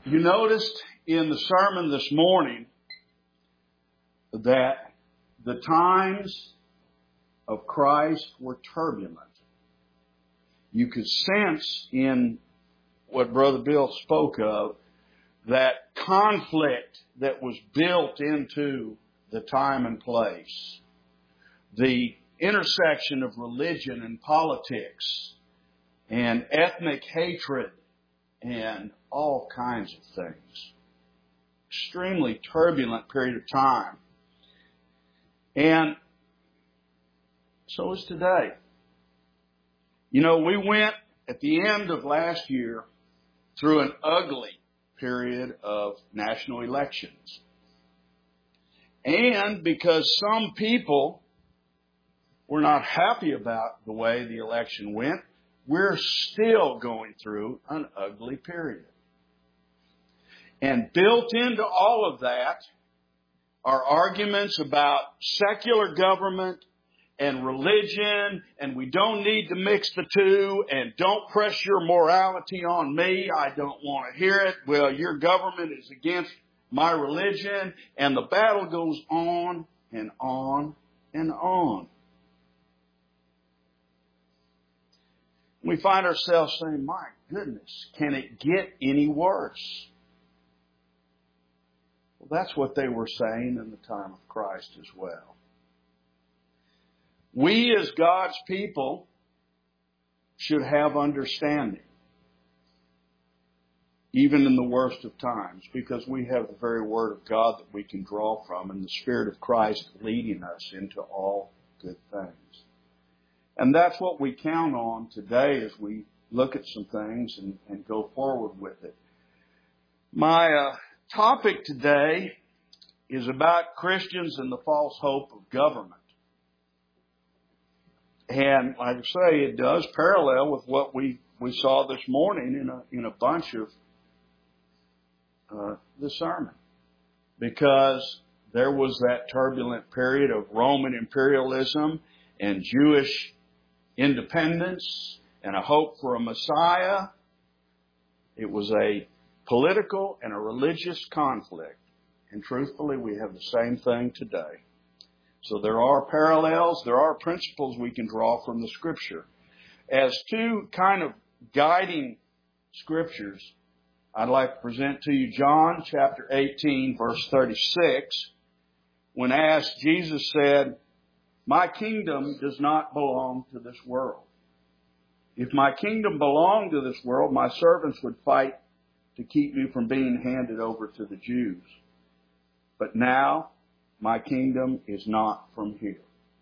You noticed in the sermon this morning that the times of Christ were turbulent. You could sense in what Brother Bill spoke of that conflict that was built into the time and place. The intersection of religion and politics and ethnic hatred and all kinds of things. Extremely turbulent period of time. And so is today. You know, we went at the end of last year through an ugly period of national elections. And because some people were not happy about the way the election went, we're still going through an ugly period. And built into all of that are arguments about secular government and religion, and we don't need to mix the two, and don't press your morality on me. I don't want to hear it. Well, your government is against my religion, and the battle goes on and on and on. We find ourselves saying, my goodness, can it get any worse? Well, that's what they were saying in the time of Christ as well. We as God's people should have understanding, even in the worst of times, because we have the very Word of God that we can draw from, and the Spirit of Christ leading us into all good things. And that's what we count on today as we look at some things and go forward with it. My topic today is about Christians and the false hope of government. And like I say, it does parallel with what we saw this morning in a bunch of the sermon. Because there was that turbulent period of Roman imperialism and Jewish independence and a hope for a Messiah. It was a political and a religious conflict. And truthfully, we have the same thing today. So there are parallels, there are principles we can draw from the Scripture. As two kind of guiding Scriptures, I'd like to present to you John chapter 18, verse 36. When asked, Jesus said, "My kingdom does not belong to this world. If my kingdom belonged to this world, my servants would fight to keep me from being handed over to the Jews. But now, my kingdom is not from here."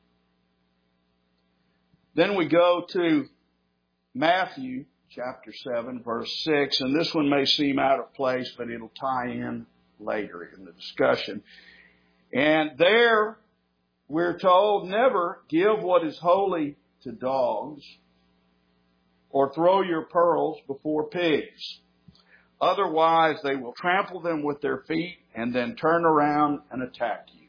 Then we go to Matthew chapter 7, verse 6, and this one may seem out of place, but it'll tie in later in the discussion. And there we're told, "Never give what is holy to dogs, or throw your pearls before pigs. Otherwise, they will trample them with their feet and then turn around and attack you."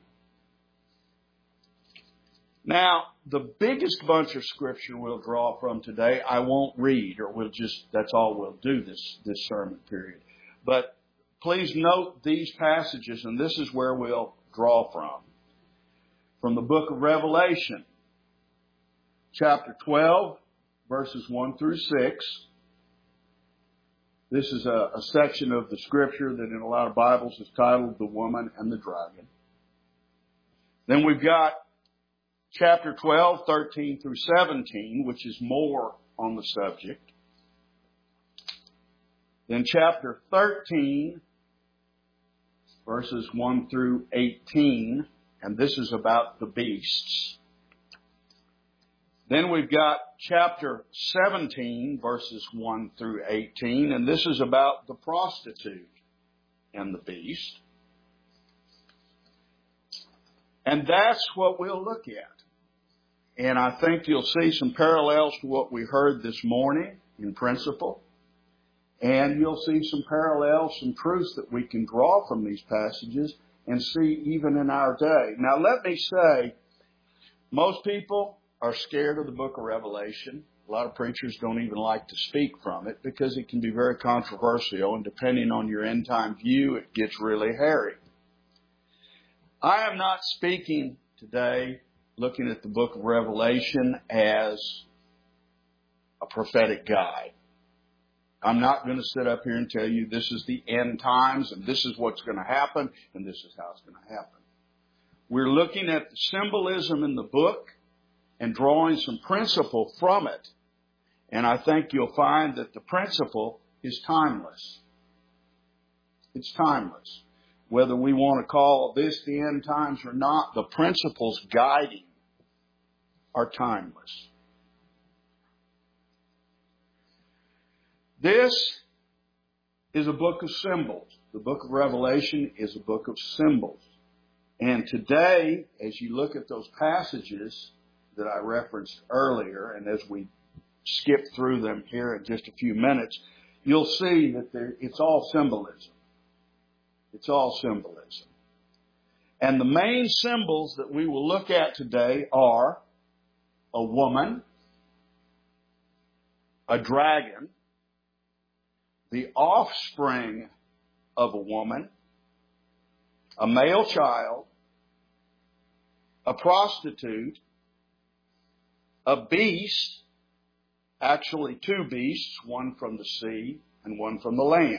Now, the biggest bunch of Scripture we'll draw from today, I won't read, or that's all we'll do this sermon period. But please note these passages, and this is where we'll draw from. From the book of Revelation, chapter 12, verses 1 through 6. This is a section of the Scripture that in a lot of Bibles is titled "The Woman and the Dragon." Then we've got chapter 12, 13 through 17, which is more on the subject. Then chapter 13, verses 1 through 18, and this is about the beasts. Then we've got chapter 17, verses 1 through 18, and this is about the prostitute and the beast. And that's what we'll look at. And I think you'll see some parallels to what we heard this morning in principle. And you'll see some parallels, some truths that we can draw from these passages and see even in our day. Now let me say, most people are scared of the book of Revelation. A lot of preachers don't even like to speak from it because it can be very controversial, and depending on your end time view, it gets really hairy. I am not speaking today looking at the book of Revelation as a prophetic guide. I'm not going to sit up here and tell you this is the end times and this is what's going to happen and this is how it's going to happen. We're looking at the symbolism in the book and drawing some principle from it. And I think you'll find that the principle is timeless. It's timeless. Whether we want to call this the end times or not, the principles guiding are timeless. This is a book of symbols. The book of Revelation is a book of symbols. And today, as you look at those passages that I referenced earlier, and as we skip through them here in just a few minutes, you'll see that it's all symbolism. It's all symbolism. And the main symbols that we will look at today are a woman, a dragon, the offspring of a woman, a male child, a prostitute, a beast, actually two beasts, one from the sea and one from the land.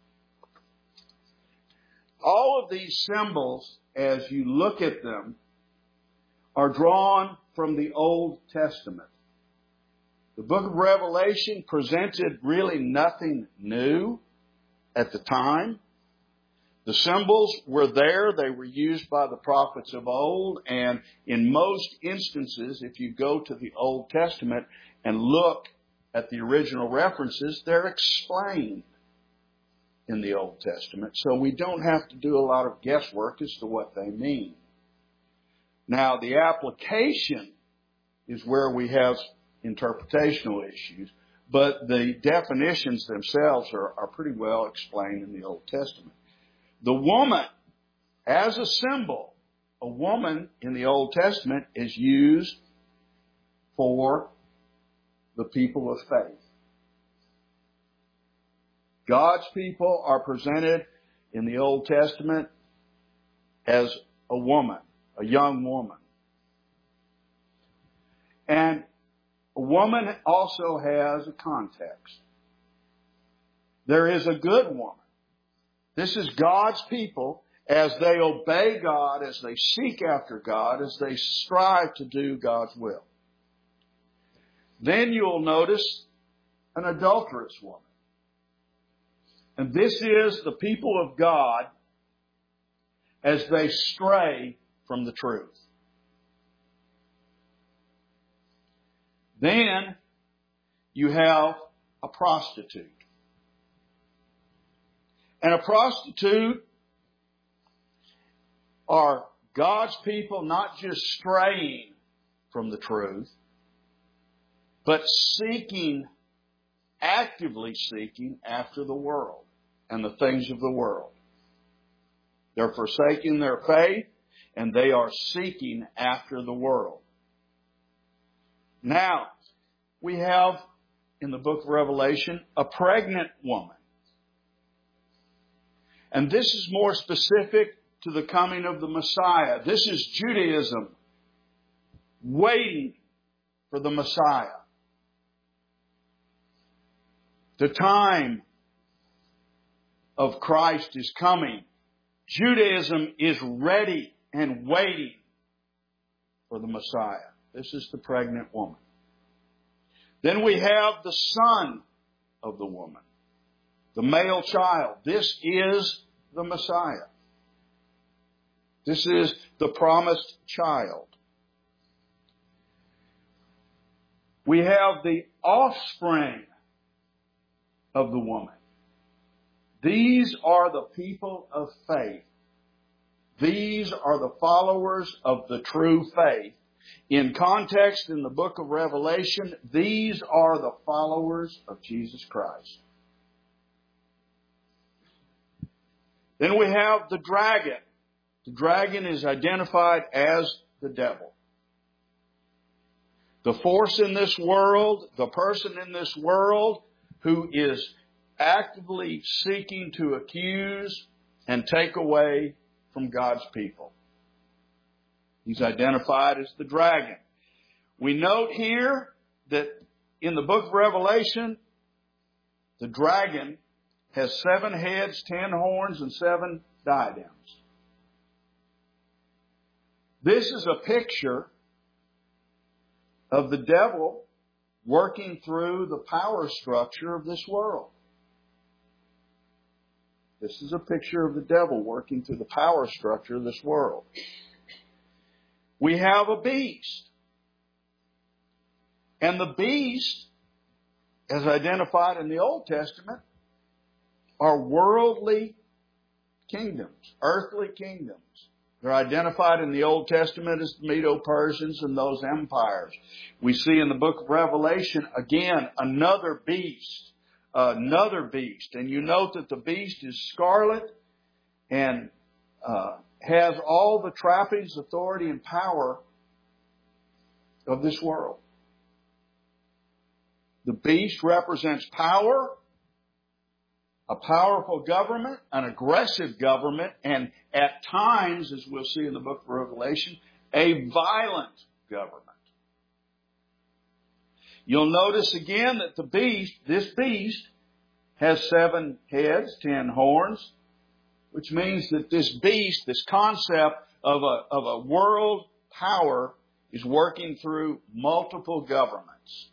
All of these symbols, as you look at them, are drawn from the Old Testament. The book of Revelation presented really nothing new at the time. The symbols were there. They were used by the prophets of old. And in most instances, if you go to the Old Testament and look at the original references, they're explained in the Old Testament. So we don't have to do a lot of guesswork as to what they mean. Now, the application is where we have interpretational issues, but the definitions themselves are pretty well explained in the Old Testament. The woman, as a symbol, a woman in the Old Testament is used for the people of faith. God's people are presented in the Old Testament as a woman, a young woman. And a woman also has a context. There is a good woman. This is God's people as they obey God, as they seek after God, as they strive to do God's will. Then you'll notice an adulterous woman. And this is the people of God as they stray from the truth. Then you have a prostitute. And a prostitute are God's people not just straying from the truth, but actively seeking after the world and the things of the world. They're forsaking their faith and they are seeking after the world. Now, we have in the book of Revelation a pregnant woman. And this is more specific to the coming of the Messiah. This is Judaism waiting for the Messiah. The time of Christ is coming. Judaism is ready and waiting for the Messiah. This is the pregnant woman. Then we have the son of the woman, the male child. This is the Messiah. This is the promised child. We have the offspring of the woman. These are the people of faith. These are the followers of the true faith. In context, in the book of Revelation, these are the followers of Jesus Christ. Then we have the dragon. The dragon is identified as the devil. The force in this world, the person in this world who is actively seeking to accuse and take away from God's people. He's identified as the dragon. We note here that in the book of Revelation, the dragon has 7 heads, 10 horns, and 7 diadems. This is a picture of the devil working through the power structure of this world. This is a picture of the devil working through the power structure of this world. We have a beast. And the beast, as identified in the Old Testament, are worldly kingdoms, earthly kingdoms. They're identified in the Old Testament as the Medo-Persians and those empires. We see in the book of Revelation, again, another beast. And you note that the beast is scarlet and has all the trappings, authority, and power of this world. The beast represents power, a powerful government, an aggressive government, and at times, as we'll see in the book of Revelation, a violent government. You'll notice again that this beast, has 7 heads, 10 horns, which means that this beast, this concept of a world power, is working through multiple governments.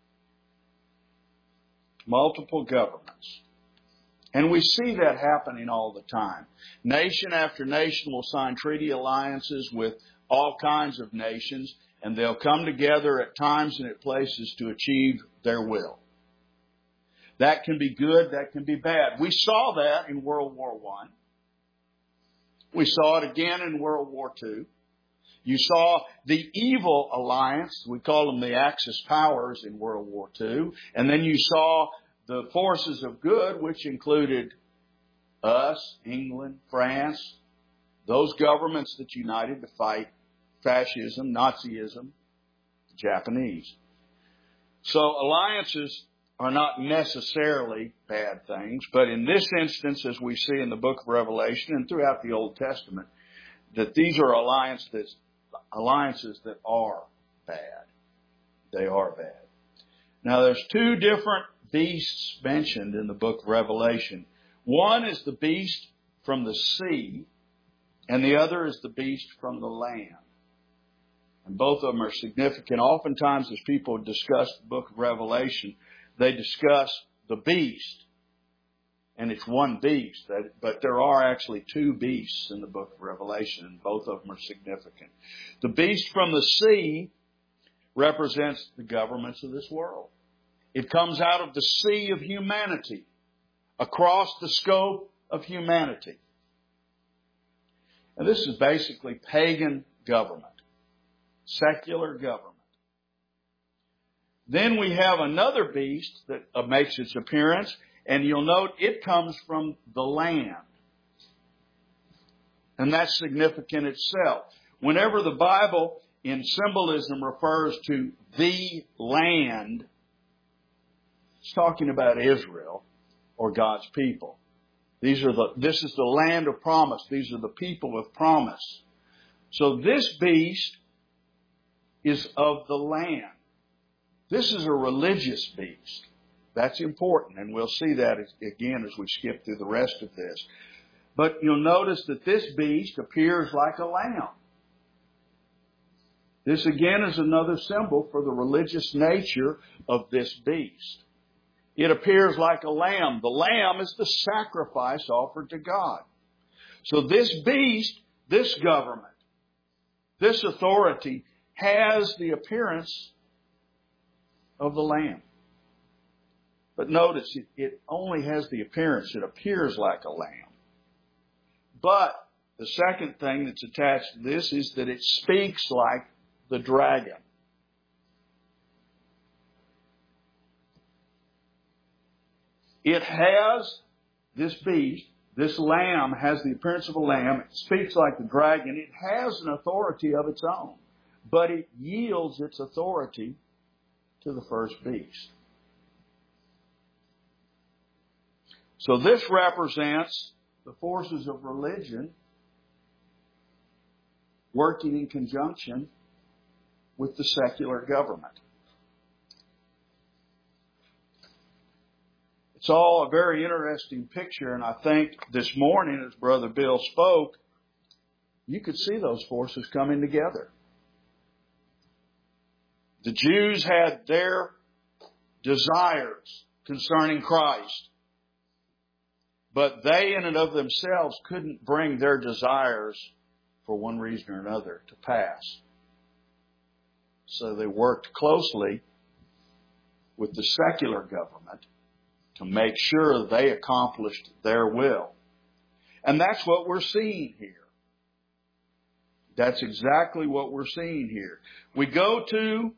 Multiple governments. And we see that happening all the time. Nation after nation will sign treaty alliances with all kinds of nations, and they'll come together at times and at places to achieve their will. That can be good, that can be bad. We saw that in World War I. We saw it again in World War II. You saw the evil alliance, we call them the Axis powers in World War II, and then you saw the forces of good, which included us, England, France, those governments that united to fight fascism, Nazism, the Japanese. So alliances are not necessarily bad things, but in this instance, as we see in the book of Revelation and throughout the Old Testament, that these are alliances that are bad. They are bad. Now there's 2 different beasts mentioned in the book of Revelation. One is the beast from the sea, and the other is the beast from the land. And both of them are significant. Oftentimes as people discuss the book of Revelation, they discuss the beast, and it's one beast, but there are actually 2 beasts in the book of Revelation, and both of them are significant. The beast from the sea represents the governments of this world. It comes out of the sea of humanity, across the scope of humanity. And this is basically pagan government, secular government. Then we have another beast that makes its appearance, and you'll note it comes from the land. And that's significant itself. Whenever the Bible in symbolism refers to the land, it's talking about Israel or God's people. This is the land of promise. These are the people of promise. So this beast is of the land. This is a religious beast. That's important, and we'll see that again as we skip through the rest of this. But you'll notice that this beast appears like a lamb. This again is another symbol for the religious nature of this beast. It appears like a lamb. The lamb is the sacrifice offered to God. So this beast, this government, this authority has the appearance of the lamb. But notice, it only has the appearance. It appears like a lamb. But the second thing that's attached to this is that it speaks like the dragon. It has, this beast, this lamb has the appearance of a lamb. It speaks like the dragon. It has an authority of its own. But it yields its authority to the first beast. So this represents the forces of religion working in conjunction with the secular government. It's all a very interesting picture, and I think this morning, as Brother Bill spoke, you could see those forces coming together. The Jews had their desires concerning Christ, but they in and of themselves couldn't bring their desires for one reason or another to pass. So they worked closely with the secular government to make sure they accomplished their will. And that's what we're seeing here. That's exactly what we're seeing here. We go to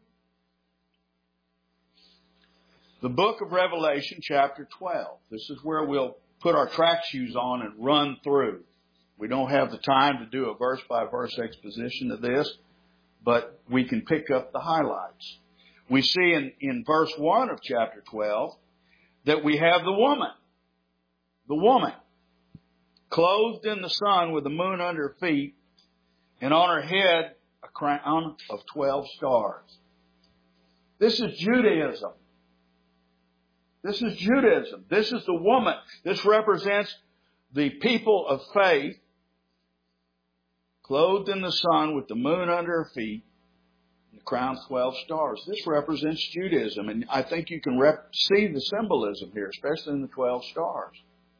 the book of Revelation, chapter 12. This is where we'll put our track shoes on and run through. We don't have the time to do a verse-by-verse exposition of this, but we can pick up the highlights. We see in verse 1 of chapter 12 that we have the woman, clothed in the sun with the moon under her feet, and on her head a crown of 12 stars. This is Judaism. This is Judaism. This is the woman. This represents the people of faith, clothed in the sun with the moon under her feet, and the crown of 12 stars. This represents Judaism, and I think you can see the symbolism here, especially in the 12 stars.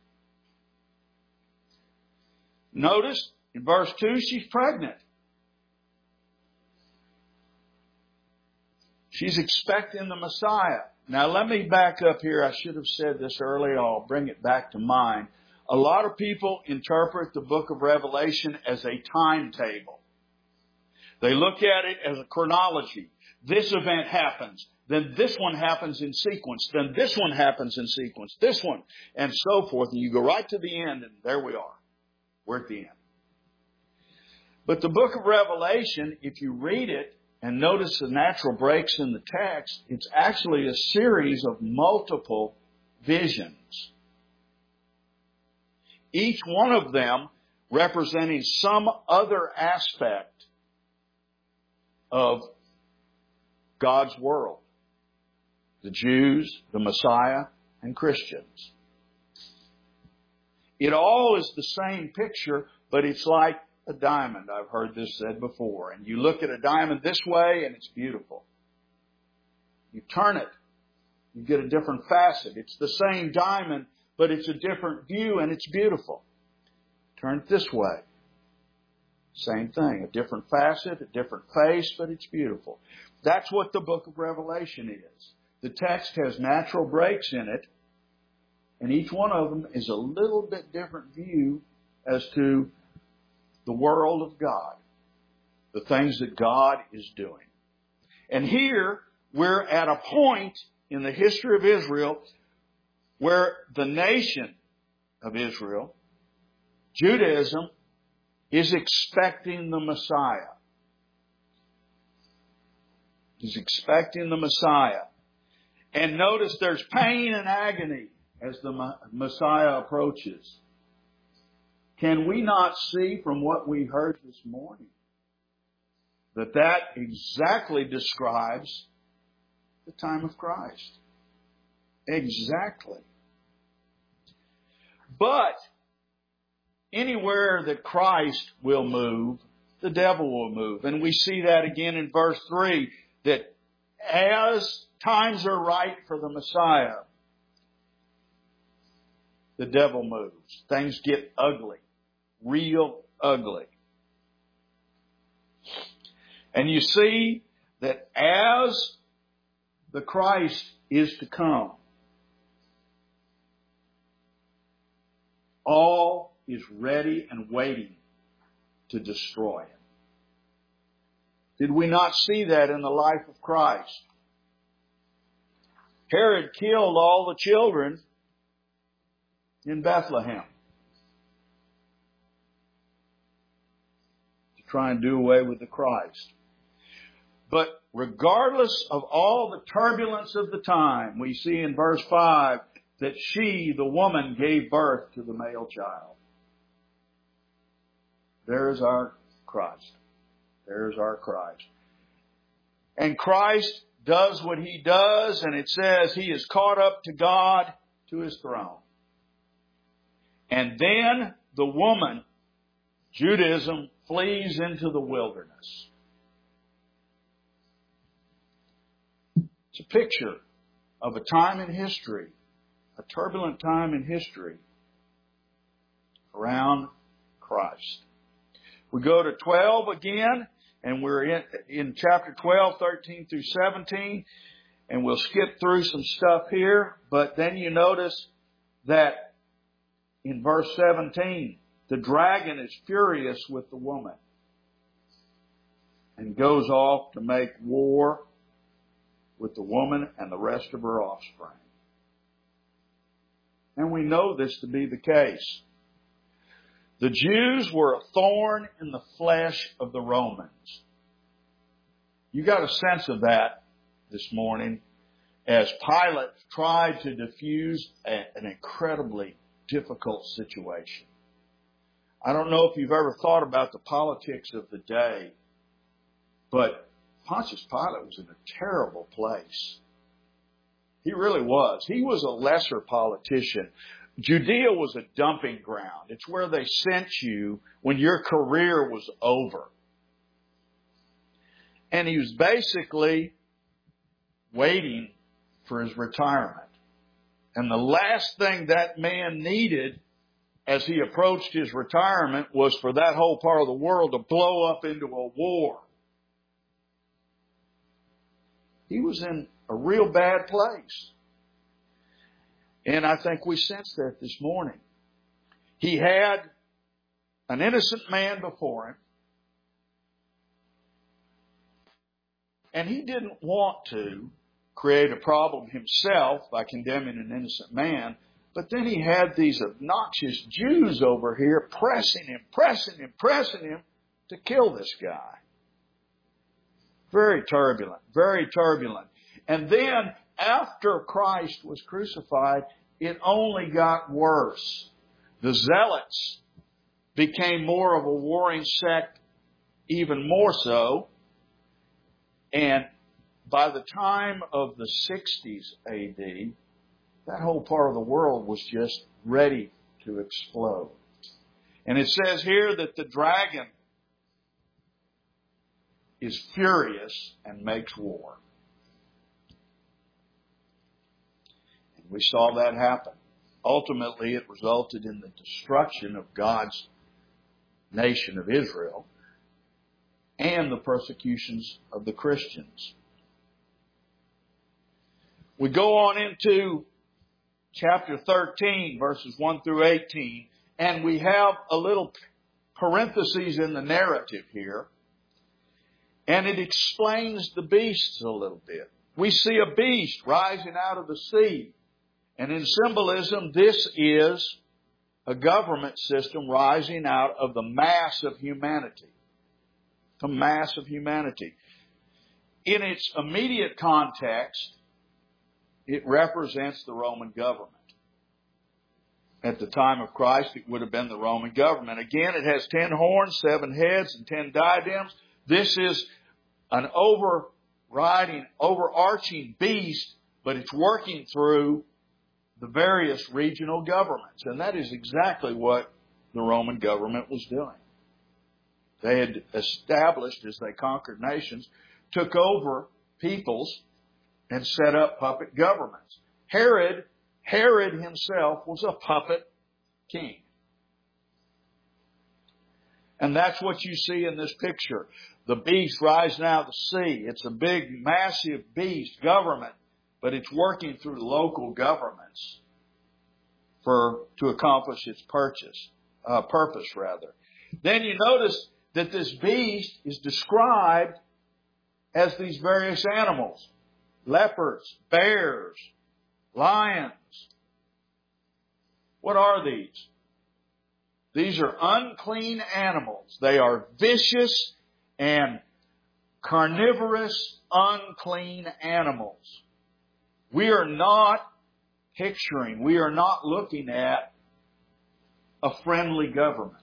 Notice in verse 2, she's pregnant. She's expecting the Messiah. Now let me back up here. I should have said this earlier. I'll bring it back to mind. A lot of people interpret the book of Revelation as a timetable. They look at it as a chronology. This event happens. Then this one happens in sequence. Then this one happens in sequence. This one. And so forth. And you go right to the end and there we are. We're at the end. But the book of Revelation, if you read it and notice the natural breaks in the text, it's actually a series of multiple visions. Each one of them representing some other aspect of God's world. The Jews, the Messiah, and Christians. It all is the same picture, but it's like a diamond. I've heard this said before. And you look at a diamond this way and it's beautiful. You turn it, you get a different facet. It's the same diamond, but it's a different view and it's beautiful. Turn it this way. Same thing. A different facet, a different face, but it's beautiful. That's what the book of Revelation is. The text has natural breaks in it, and each one of them is a little bit different view as to the world of God, the things that God is doing. And here we're at a point in the history of Israel where the nation of Israel, Judaism, is expecting the Messiah. He's expecting the Messiah. And notice there's pain and agony as the Messiah approaches. Can we not see from what we heard this morning that that exactly describes the time of Christ? Exactly. But anywhere that Christ will move, the devil will move. And we see that again in verse 3, that as times are right for the Messiah, the devil moves. Things get ugly. Real ugly. And you see that as the Christ is to come, all is ready and waiting to destroy him. Did we not see that in the life of Christ? Herod killed all the children in Bethlehem to try and do away with the Christ. But regardless of all the turbulence of the time, we see in verse 5 that she, the woman, gave birth to the male child. There's our Christ. There's our Christ. And Christ does what He does, and it says He is caught up to God, to His throne. And then the woman, Judaism, flees into the wilderness. It's a picture of a time in history, a turbulent time in history around Christ. We go to 12 again, and we're in chapter 12, 13 through 17, and we'll skip through some stuff here, but then you notice that in verse 17, the dragon is furious with the woman and goes off to make war with the woman and the rest of her offspring. And we know this to be the case. The Jews were a thorn in the flesh of the Romans. You got a sense of that this morning as Pilate tried to diffuse an incredibly difficult situation. I don't know if you've ever thought about the politics of the day, but Pontius Pilate was in a terrible place. He really was. He was a lesser politician. Judea was a dumping ground. It's where they sent you when your career was over. And he was basically waiting for his retirement. And the last thing that man needed as he approached his retirement was for that whole part of the world to blow up into a war. He was in a real bad place. And I think we sense that this morning. He had an innocent man before him. And he didn't want to create a problem himself by condemning an innocent man. But then he had these obnoxious Jews over here pressing him to kill this guy. Very turbulent, very turbulent. And then after Christ was crucified, it only got worse. The Zealots became more of a warring sect, even more so. And by the time of the 60s AD, that whole part of the world was just ready to explode. And it says here that the dragon is furious and makes war. And we saw that happen. Ultimately, it resulted in the destruction of God's nation of Israel and the persecutions of the Christians. We go on into chapter 13, verses 1 through 18, and we have a little parenthesis in the narrative here, and it explains the beasts a little bit. We see a beast rising out of the sea, and in symbolism, this is a government system rising out of the mass of humanity. The mass of humanity. In its immediate context, it represents the Roman government. At the time of Christ, it would have been the Roman government. Again, it has 10 horns, 7 heads, and 10 diadems. This is an overarching beast, but it's working through the various regional governments. And that is exactly what the Roman government was doing. They had established, as they conquered nations, took over peoples and set up puppet governments. Herod himself was a puppet king. And that's what you see in this picture. The beast rising out of the sea. It's a big, massive beast, government, but it's working through local governments to accomplish its purpose. Then you notice that this beast is described as these various animals. Leopards, bears, lions. What are these? These are unclean animals. They are vicious and carnivorous, unclean animals. We are not picturing, we are not looking at a friendly government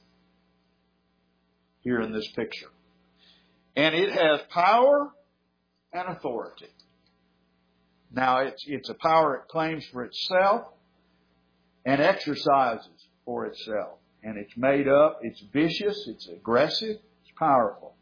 here in this picture. And it has power and authority. Now, it's a power it claims for itself and exercises for itself. And it's made up, it's vicious, it's aggressive, it's powerful.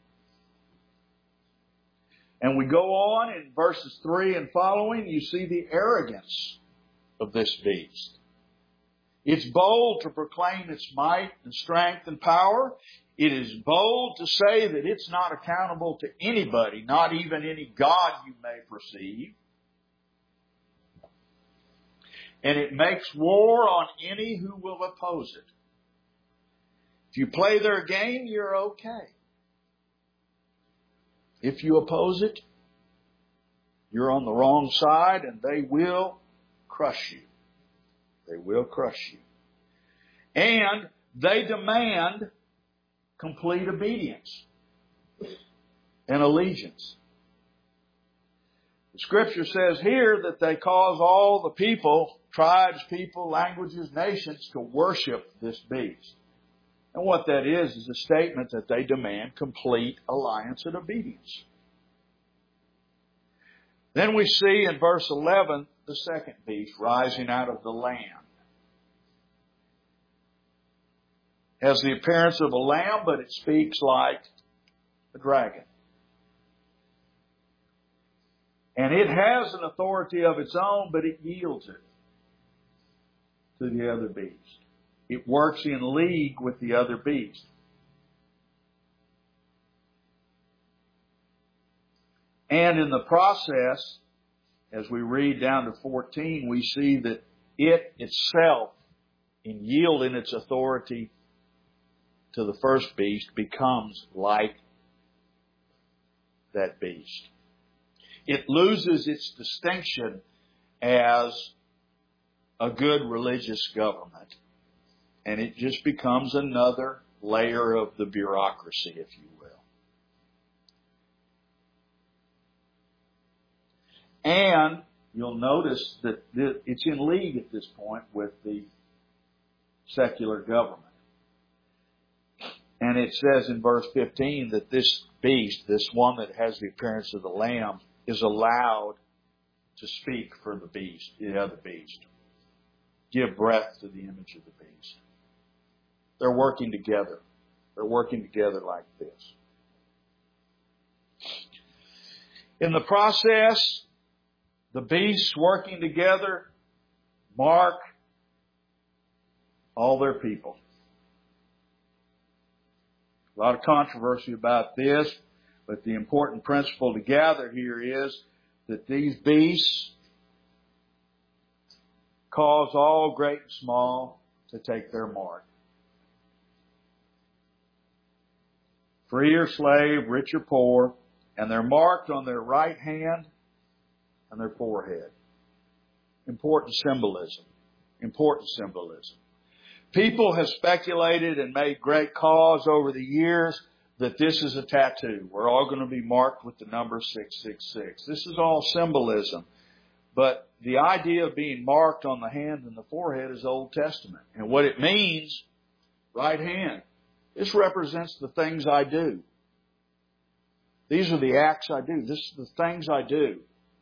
And we go on in verses 3 and following, you see the arrogance of this beast. It's bold to proclaim its might and strength and power. It is bold to say that it's not accountable to anybody, not even any God you may perceive. And it makes war on any who will oppose it. If you play their game, you're okay. If you oppose it, you're on the wrong side and they will crush you. They will crush you. And they demand complete obedience and allegiance. The Scripture says here that they cause all the people, tribes, people, languages, nations to worship this beast. And what that is a statement that they demand complete alliance and obedience. Then we see in verse 11 the second beast rising out of the land. It has the appearance of a lamb, but it speaks like a dragon. And it has an authority of its own, but it yields it to the other beast. It works in league with the other beast. And in the process, as we read down to 14, we see that it itself, in yielding its authority to the first beast, becomes like that beast. It loses its distinction as a good religious government. And it just becomes another layer of the bureaucracy, if you will. And you'll notice that it's in league at this point with the secular government. And it says in verse 15 that this beast, this one that has the appearance of the lamb, is allowed to speak for the beast, the other beast. Give breath to the image of the beast. They're working together. They're working together like this. In the process, the beasts working together mark all their people. A lot of controversy about this, but the important principle to gather here is that these beasts cause all great and small to take their mark. Free or slave, rich or poor, and they're marked on their right hand and their forehead. Important symbolism. Important symbolism. People have speculated and made great cause over the years that this is a tattoo. We're all going to be marked with the number 666. This is all symbolism. But the idea of being marked on the hand and the forehead is Old Testament. And what it means, right hand, this represents the things I do. These are the acts I do. This is the things I do.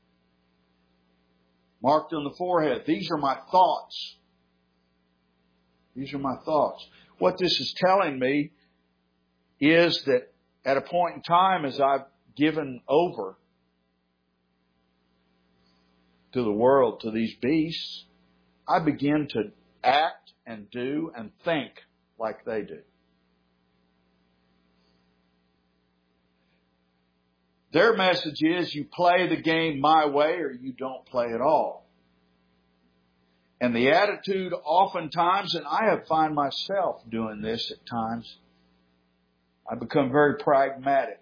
Marked on the forehead. These are my thoughts. These are my thoughts. What this is telling me is that at a point in time, as I've given over to the world, to these beasts, I begin to act and do and think like they do. Their message is you play the game my way or you don't play at all. And the attitude oftentimes, and I have found myself doing this at times, I become very pragmatic.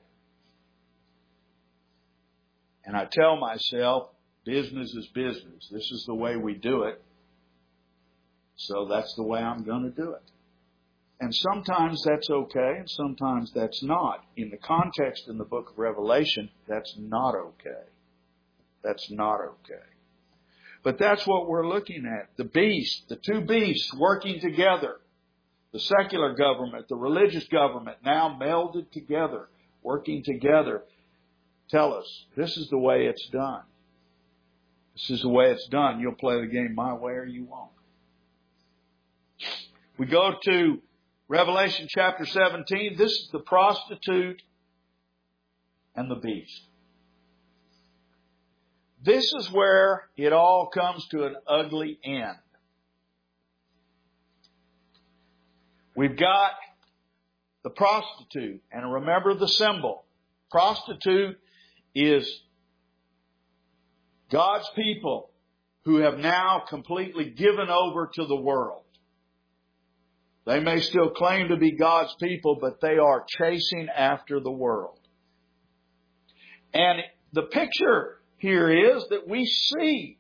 And I tell myself, business is business. This is the way we do it. So that's the way I'm going to do it. And sometimes that's okay, and sometimes that's not. In the context in the book of Revelation, that's not okay. That's not okay. But that's what we're looking at. The beast, the two beasts working together. The secular government, the religious government, now melded together, working together, tell us, this is the way it's done. This is the way it's done. You'll play the game my way or you won't. We go to Revelation chapter 17. This is the prostitute and the beast. This is where it all comes to an ugly end. We've got the prostitute, and remember the symbol. Prostitute is God's people who have now completely given over to the world. They may still claim to be God's people, but they are chasing after the world. And the picture here is that we see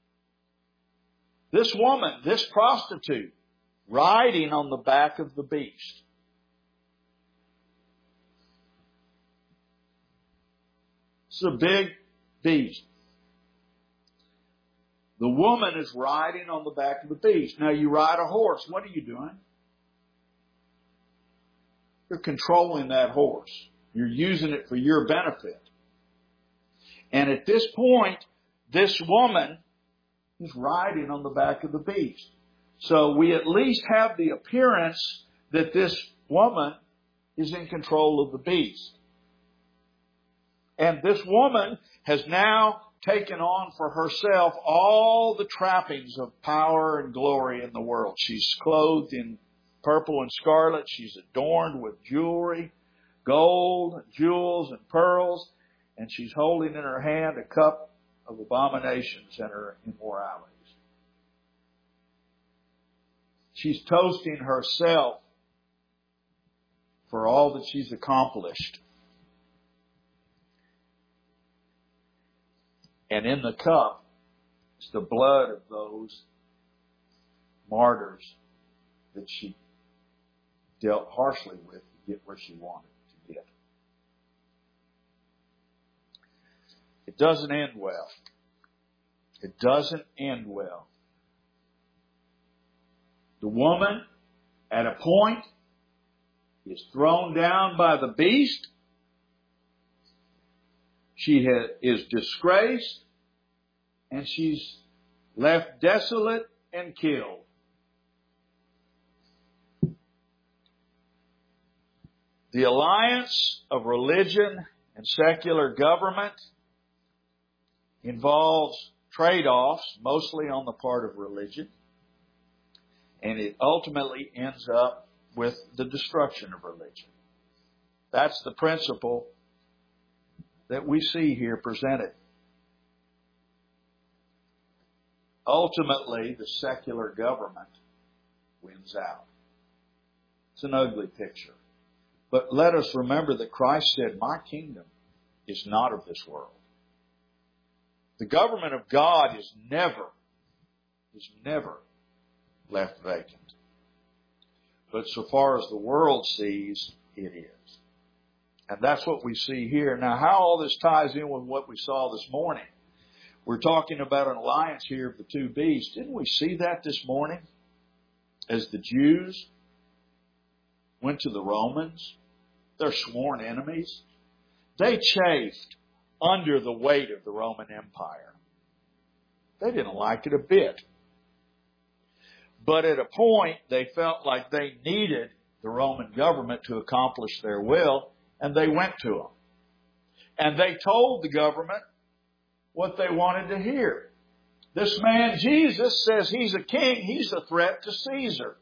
this woman, this prostitute, riding on the back of the beast. It's a big beast. The woman is riding on the back of the beast. Now you ride a horse. What are you doing? You're controlling that horse. You're using it for your benefit. And at this point, this woman is riding on the back of the beast. So we at least have the appearance that this woman is in control of the beast. And this woman has now taken on for herself all the trappings of power and glory in the world. She's clothed in purple and scarlet. She's adorned with jewelry, gold, jewels, and pearls. And she's holding in her hand a cup of abominations and her immoralities. She's toasting herself for all that she's accomplished. And in the cup is the blood of those martyrs that she dealt harshly with to get where she wanted to get. It doesn't end well. It doesn't end well. The woman, at a point, is thrown down by the beast. She is disgraced, and she's left desolate and killed. The alliance of religion and secular government involves trade-offs, mostly on the part of religion, and it ultimately ends up with the destruction of religion. That's the principle that we see here presented. Ultimately, the secular government wins out. It's an ugly picture. But let us remember that Christ said, "My kingdom is not of this world." The government of God is never left vacant. But so far as the world sees, it is. And that's what we see here. Now, how all this ties in with what we saw this morning. We're talking about an alliance here of the two beasts. Didn't we see that this morning? As the Jews went to the Romans, their sworn enemies, they chafed under the weight of the Roman Empire. They didn't like it a bit. But at a point, they felt like they needed the Roman government to accomplish their will, and they went to them. And they told the government what they wanted to hear. This man, Jesus, says he's a king. He's a threat to Caesar.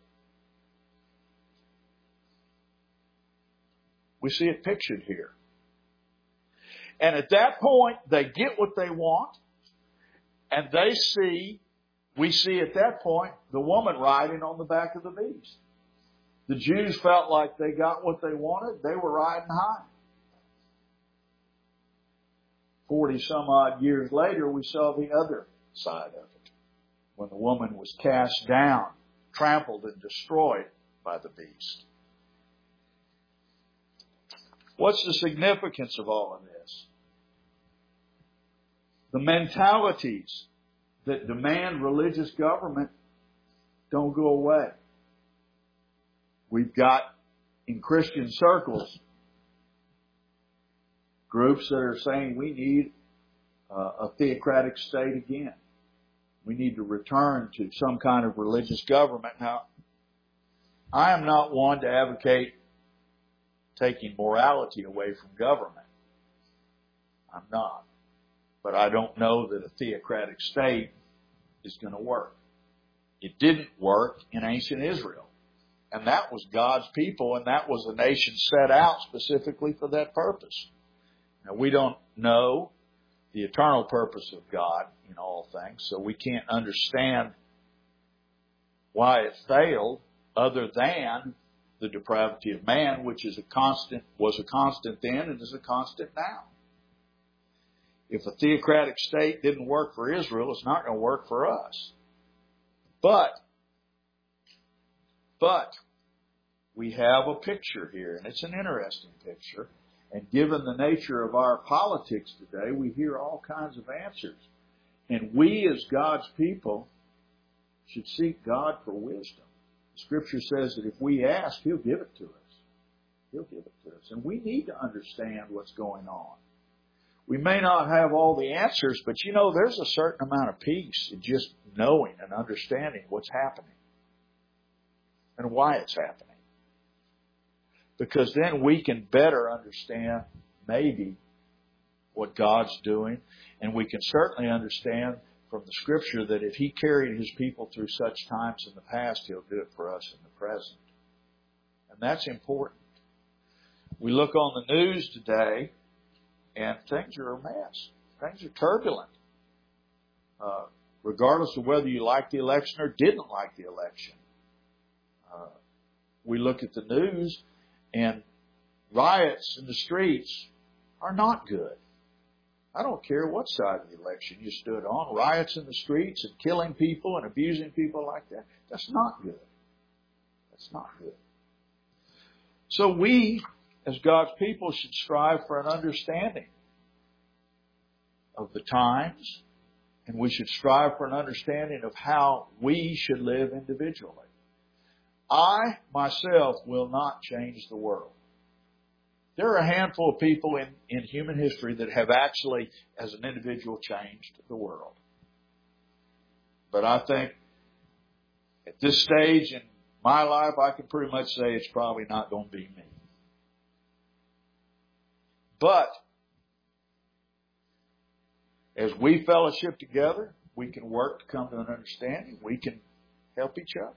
We see it pictured here. And at that point, they get what they want, and we see at that point the woman riding on the back of the beast. The Jews felt like they got what they wanted. They were riding high. 40 some odd years later, we saw the other side of it. When the woman was cast down, trampled and destroyed by the beast. What's the significance of all of this? The mentalities that demand religious government don't go away. We've got, in Christian circles, groups that are saying we need a theocratic state again. We need to return to some kind of religious government. Now, I am not one to advocate taking morality away from government. I'm not. But I don't know that a theocratic state is going to work. It didn't work in ancient Israel. And that was God's people, and that was a nation set out specifically for that purpose. Now, we don't know the eternal purpose of God in all things, so we can't understand why it failed other than the depravity of man, which is was a constant then and is a constant now. If a theocratic state didn't work for Israel, it's not going to work for us. But we have a picture here, and it's an interesting picture. And given the nature of our politics today, we hear all kinds of answers. And we as God's people should seek God for wisdom. Scripture says that if we ask, He'll give it to us. He'll give it to us. And we need to understand what's going on. We may not have all the answers, but there's a certain amount of peace in just knowing and understanding what's happening and why it's happening. Because then we can better understand maybe what God's doing, and we can certainly understand from the Scripture that if He carried His people through such times in the past, He'll do it for us in the present. And that's important. We look on the news today, and things are a mess. Things are turbulent. Regardless of whether you liked the election or didn't like the election. We look at the news, and riots in the streets are not good. I don't care what side of the election you stood on. Riots in the streets and killing people and abusing people like that, that's not good. That's not good. So we, as God's people, should strive for an understanding of the times, and we should strive for an understanding of how we should live individually. I, myself, will not change the world. There are a handful of people in human history that have actually, as an individual, changed the world. But I think at this stage in my life, I can pretty much say it's probably not going to be me. But as we fellowship together, we can work to come to an understanding. We can help each other.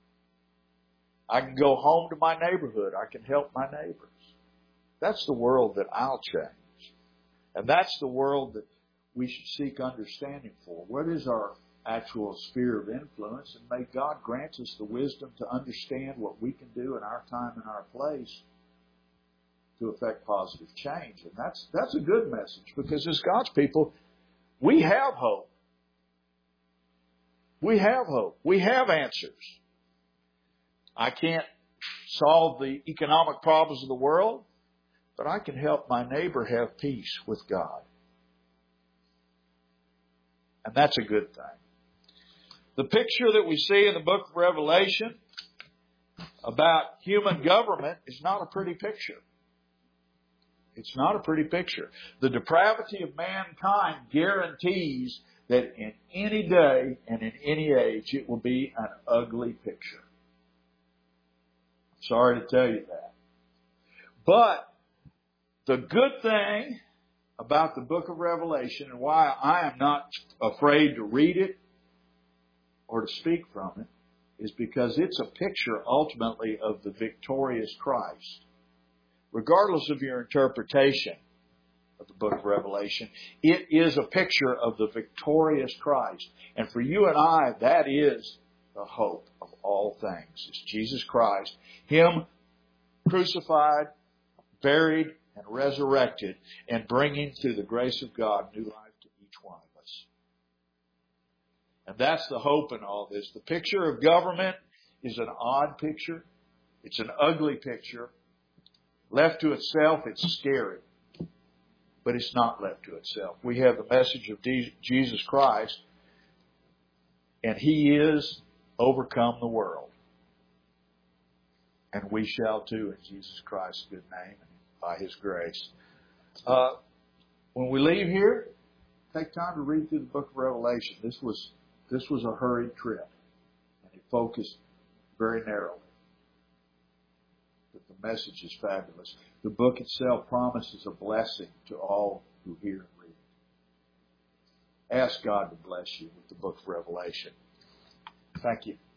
I can go home to my neighborhood. I can help my neighbors. That's the world that I'll change. And that's the world that we should seek understanding for. What is our actual sphere of influence? And may God grant us the wisdom to understand what we can do in our time and our place to affect positive change. And that's a good message, because as God's people, we have hope. We have hope. We have answers. I can't solve the economic problems of the world, but I can help my neighbor have peace with God. And that's a good thing. The picture that we see in the book of Revelation about human government is not a pretty picture. It's not a pretty picture. The depravity of mankind guarantees that in any day and in any age it will be an ugly picture. Sorry to tell you that. But the good thing about the book of Revelation, and why I am not afraid to read it or to speak from it, is because it's a picture ultimately of the victorious Christ. Regardless of your interpretation of the book of Revelation, it is a picture of the victorious Christ. And for you and I, that is the hope of all things. It's Jesus Christ, Him crucified, buried, and resurrected, and bringing through the grace of God new life to each one of us. And that's the hope in all this. The picture of government is an odd picture. It's an ugly picture. Left to itself, it's scary. But it's not left to itself. We have the message of Jesus Christ, and He is overcome the world. And we shall too in Jesus Christ's good name and by His grace. When we leave here, take time to read through the book of Revelation. This was a hurried trip, and it focused very narrowly. But the message is fabulous. The book itself promises a blessing to all who hear and read it. Ask God to bless you with the book of Revelation. Thank you.